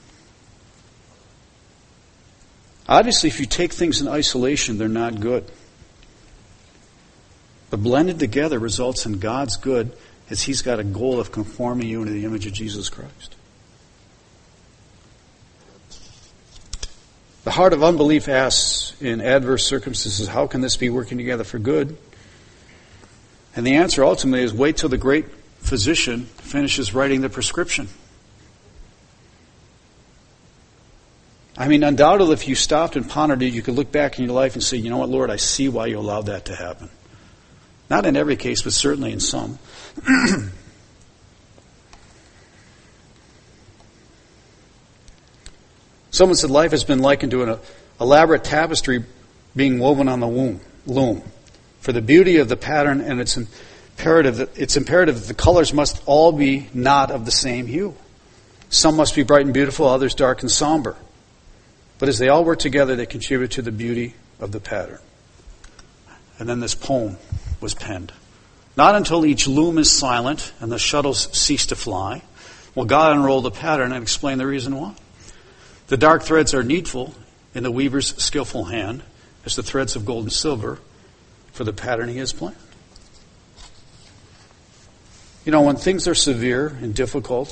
Obviously, if you take things in isolation, they're not good. But blended together results in God's good, as He's got a goal of conforming you into the image of Jesus Christ. The heart of unbelief asks in adverse circumstances, how can this be working together for good? And the answer ultimately is wait till the great physician finishes writing the prescription. I mean, undoubtedly, if you stopped and pondered it, you could look back in your life and say, you know what, Lord, I see why you allowed that to happen. Not in every case, but certainly in some. Someone said life has been likened to an elaborate tapestry being woven on the loom. For the beauty of the pattern and it's imperative that the colors must all be not of the same hue. Some must be bright and beautiful, others dark and somber. But as they all work together, they contribute to the beauty of the pattern. And then this poem was penned. Not until each loom is silent and the shuttles cease to fly will God unroll the pattern and explain the reason why. The dark threads are needful in the weaver's skillful hand as the threads of gold and silver for the pattern he has planned. You know, when things are severe and difficult,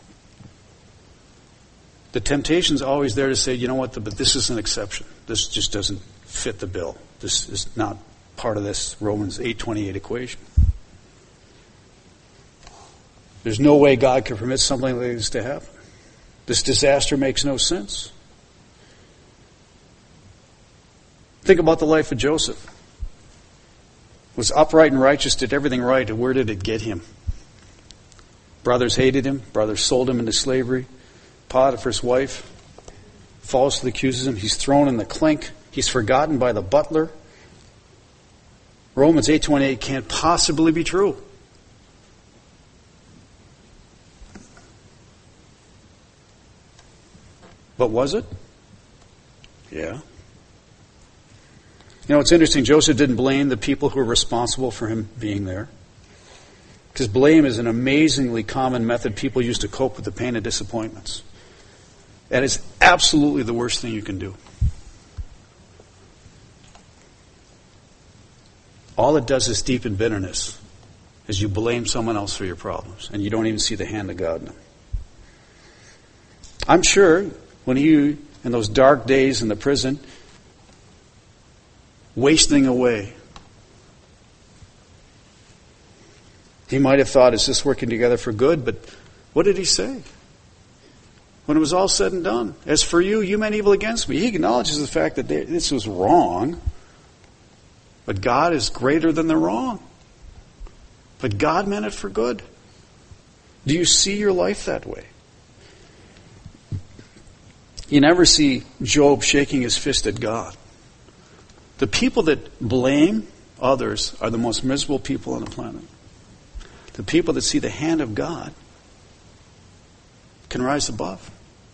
the temptation is always there to say, you know what, but this is an exception. This just doesn't fit the bill. This is not part of this Romans 8:28 equation. There's no way God could permit something like this to happen. This disaster makes no sense. Think about the life of Joseph. Was upright and righteous, did everything right, and where did it get him? Brothers hated him. Brothers sold him into slavery. Potiphar's wife falsely accuses him. He's thrown in the clink. He's forgotten by the butler. Romans 8:28 can't possibly be true. But was it? Yeah. You know, it's interesting. Joseph didn't blame the people who were responsible for him being there. Because blame is an amazingly common method people use to cope with the pain and disappointments. And it's absolutely the worst thing you can do. All it does is deepen bitterness as you blame someone else for your problems. And you don't even see the hand of God in them. I'm sure when you, in those dark days in the prison, wasting away, he might have thought, is this working together for good? But what did he say? When it was all said and done, as for you, you meant evil against me. He acknowledges the fact that this was wrong, but God is greater than the wrong. But God meant it for good. Do you see your life that way? You never see Job shaking his fist at God. The people that blame others are the most miserable people on the planet. The people that see the hand of God can rise above.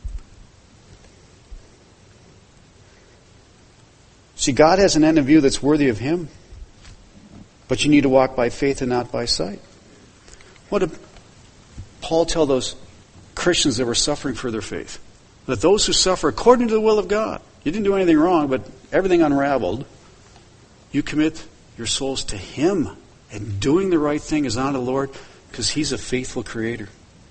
See, God has an end in view that's worthy of Him. But you need to walk by faith and not by sight. What did Paul tell those Christians that were suffering for their faith? that those who suffer according to the will of God, you didn't do anything wrong, but everything unraveled, you commit your souls to Him. And doing the right thing is unto the Lord because He's a faithful Creator.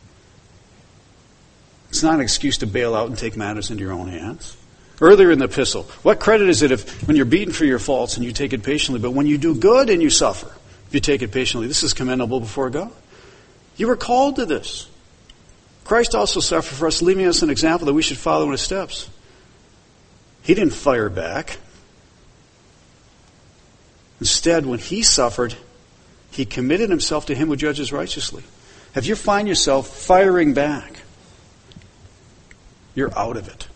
It's not an excuse to bail out and take matters into your own hands. Earlier in the epistle, what credit is it if when you're beaten for your faults and you take it patiently, but when you do good and you suffer, if you take it patiently, this is commendable before God. You were called to this. Christ also suffered for us, leaving us an example that we should follow in His steps. He didn't fire back. Instead, when He suffered, He committed Himself to Him who judges righteously. If you find yourself firing back, you're out of it.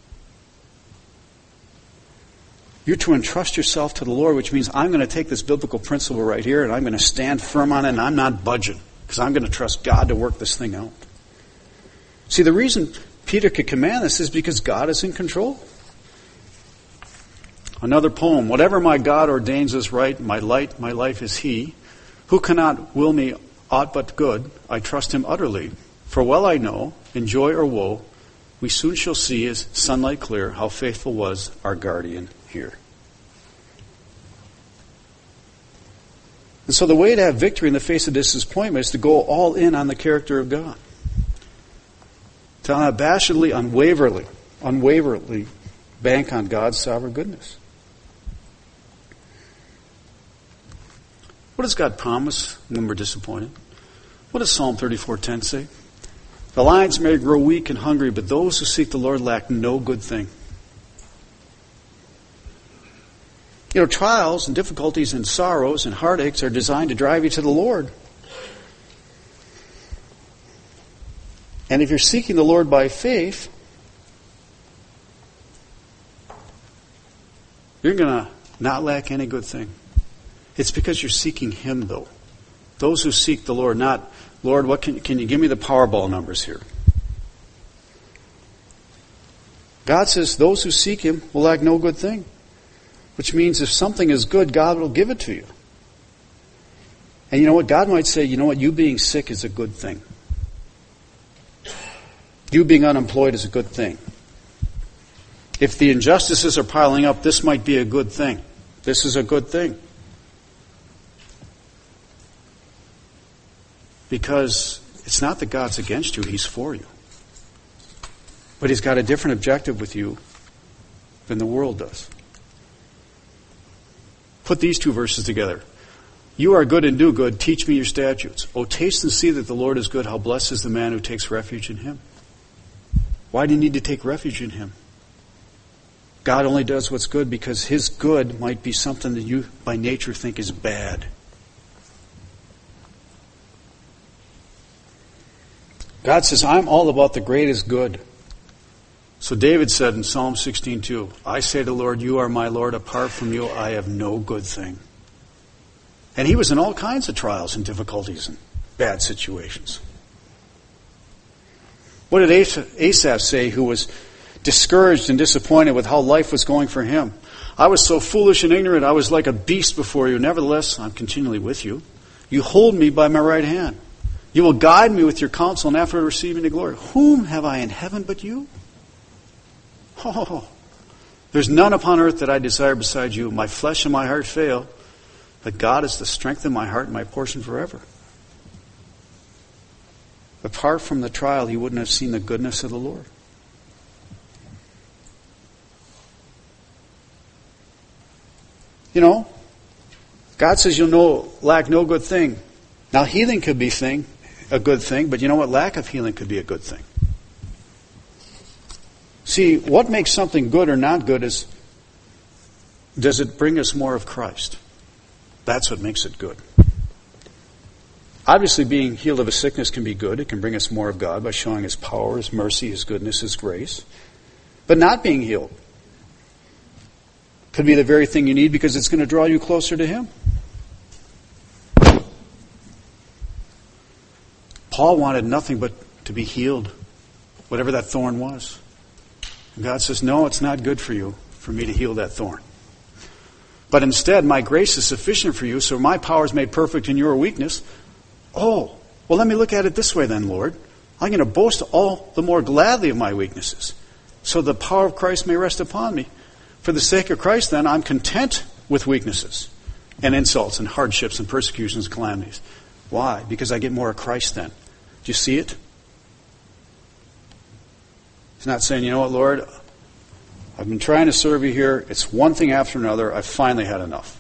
You're to entrust yourself to the Lord, which means I'm going to take this biblical principle right here and I'm going to stand firm on it and I'm not budging because I'm going to trust God to work this thing out. See, the reason Peter could command this is because God is in control. Another poem, whatever my God ordains is right, my light, my life is He. Who cannot will me aught but good? I trust Him utterly. For well I know, in joy or woe, we soon shall see as sunlight clear how faithful was our guardian here. And so the way to have victory in the face of disappointment is to go all in on the character of God. To unabashedly, unwaveringly bank on God's sovereign goodness. What does God promise when we're disappointed? What does Psalm 34:10 say? The lions may grow weak and hungry, but those who seek the Lord lack no good thing. You know, trials and difficulties and sorrows and heartaches are designed to drive you to the Lord. And if you're seeking the Lord by faith, you're going to not lack any good thing. It's because you're seeking Him, though. Those who seek the Lord, not, Lord, what can you give me the Powerball numbers here? God says those who seek Him will lack no good thing. Which means if something is good, God will give it to you. And you know what? God might say, you know what? You being sick is a good thing. You being unemployed is a good thing. If the injustices are piling up, this might be a good thing. This is a good thing. Because it's not that God's against you, He's for you. But He's got a different objective with you than the world does. Put these two verses together. You are good and do good. Teach me your statutes. Oh, taste and see that the Lord is good. How blessed is the man who takes refuge in Him. Why do you need to take refuge in Him? God only does what's good because His good might be something that you by nature think is bad. God says, I'm all about the greatest good. So David said in Psalm 16:2, I say to the Lord, you are my Lord. Apart from you, I have no good thing. And he was in all kinds of trials and difficulties and bad situations. What did Asaph say, who was discouraged and disappointed with how life was going for him? I was so foolish and ignorant, I was like a beast before you. Nevertheless, I'm continually with you. You hold me by my right hand. You will guide me with your counsel, and after receiving the glory. Whom have I in heaven but you? Oh, there's none upon earth that I desire beside you. My flesh and my heart fail, but God is the strength of my heart and my portion forever. Apart from the trial, he wouldn't have seen the goodness of the Lord. You know, God says you'll lack no good thing. Now, healing could be a good thing, but you know what? Lack of healing could be a good thing. See, what makes something good or not good is, does it bring us more of Christ? That's what makes it good. Obviously, being healed of a sickness can be good. It can bring us more of God by showing His power, His mercy, His goodness, His grace. But not being healed could be the very thing you need because it's going to draw you closer to Him. Paul wanted nothing but to be healed, whatever that thorn was. And God says, no, it's not good for you, for me to heal that thorn. But instead, my grace is sufficient for you, so my power is made perfect in your weakness. Oh, well, let me look at it this way then, Lord. I'm going to boast all the more gladly of my weaknesses, so the power of Christ may rest upon me. For the sake of Christ, then, I'm content with weaknesses and insults and hardships and persecutions and calamities. Why? Because I get more of Christ then. Do you see it? He's not saying, you know what, Lord, I've been trying to serve you here. It's one thing after another. I've finally had enough.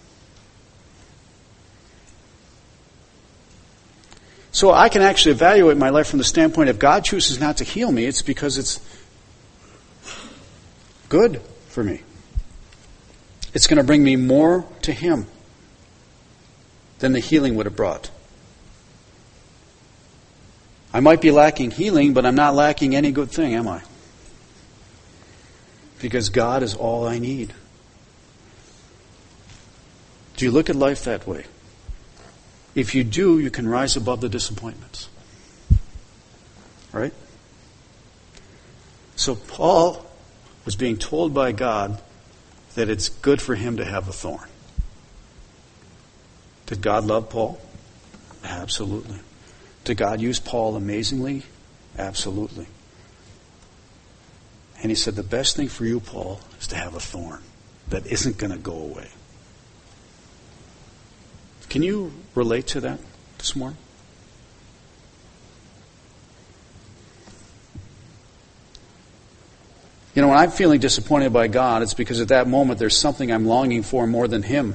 So I can actually evaluate my life from the standpoint, if God chooses not to heal me, it's because it's good for me. It's going to bring me more to Him than the healing would have brought. I might be lacking healing, but I'm not lacking any good thing, am I? Because God is all I need. Do you look at life that way? If you do, you can rise above the disappointments. Right? So Paul was being told by God that it's good for him to have a thorn. Did God love Paul? Absolutely. Did God use Paul amazingly? Absolutely. And he said, the best thing for you, Paul, is to have a thorn that isn't going to go away. Can you relate to that this morning? You know, when I'm feeling disappointed by God, it's because at that moment there's something I'm longing for more than Him.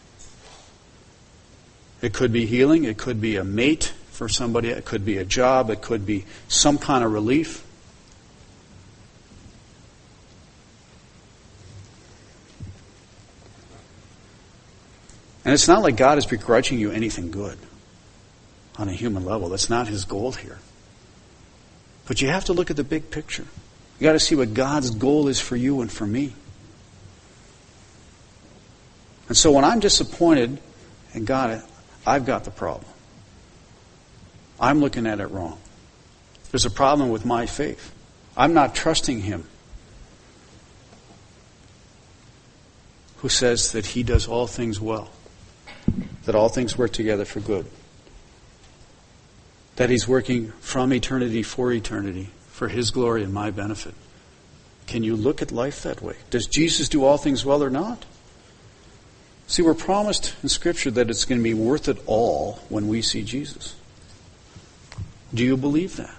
It could be healing. It could be a mate for somebody. It could be a job. It could be some kind of relief. And it's not like God is begrudging you anything good on a human level. That's not His goal here. But you have to look at the big picture. You got to see what God's goal is for you and for me. And so when I'm disappointed in God, I've got the problem. I'm looking at it wrong. There's a problem with my faith. I'm not trusting Him, who says that He does all things well, that all things work together for good, that He's working from eternity for eternity, for His glory and my benefit. Can you look at life that way? Does Jesus do all things well or not? See, we're promised in Scripture that it's going to be worth it all when we see Jesus. Do you believe that?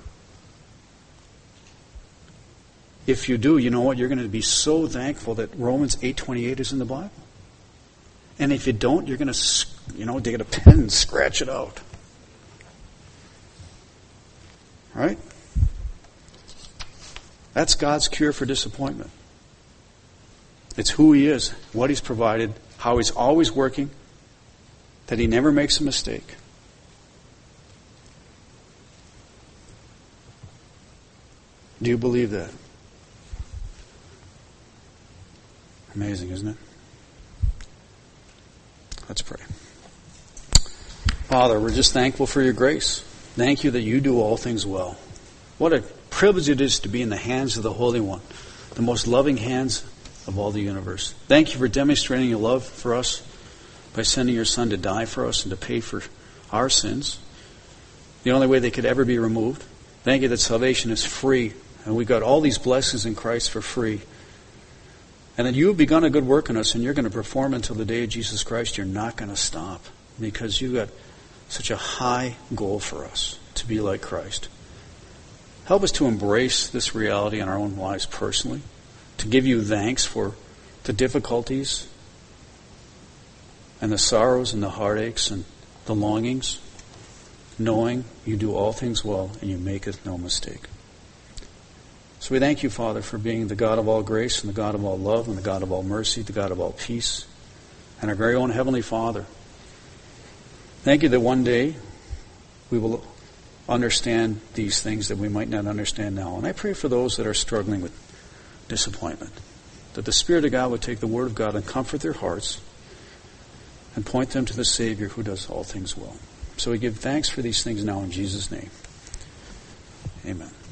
If you do, you know what? You're going to be so thankful that Romans 8:28 is in the Bible. And if you don't, you're going to, get a pen and scratch it out. Right? That's God's cure for disappointment. It's who He is, what He's provided, how He's always working, that He never makes a mistake. Do you believe that? Amazing, isn't it? Let's pray. Father, we're just thankful for your grace. Thank you that you do all things well. What a privilege it is to be in the hands of the Holy One, the most loving hands of all the universe. Thank you for demonstrating your love for us by sending your Son to die for us and to pay for our sins, the only way they could ever be removed. Thank you that salvation is free, and we got all these blessings in Christ for free. And that you have begun a good work in us, and you're going to perform until the day of Jesus Christ. You're not going to stop, because you got such a high goal for us, to be like Christ. Help us to embrace this reality in our own lives personally, to give you thanks for the difficulties and the sorrows and the heartaches and the longings, knowing you do all things well and you maketh no mistake. So we thank you, Father, for being the God of all grace and the God of all love and the God of all mercy, the God of all peace, and our very own Heavenly Father. Thank you that one day we will understand these things that we might not understand now. And I pray for those that are struggling with disappointment, that the Spirit of God would take the Word of God and comfort their hearts and point them to the Savior who does all things well. So we give thanks for these things now in Jesus' name. Amen.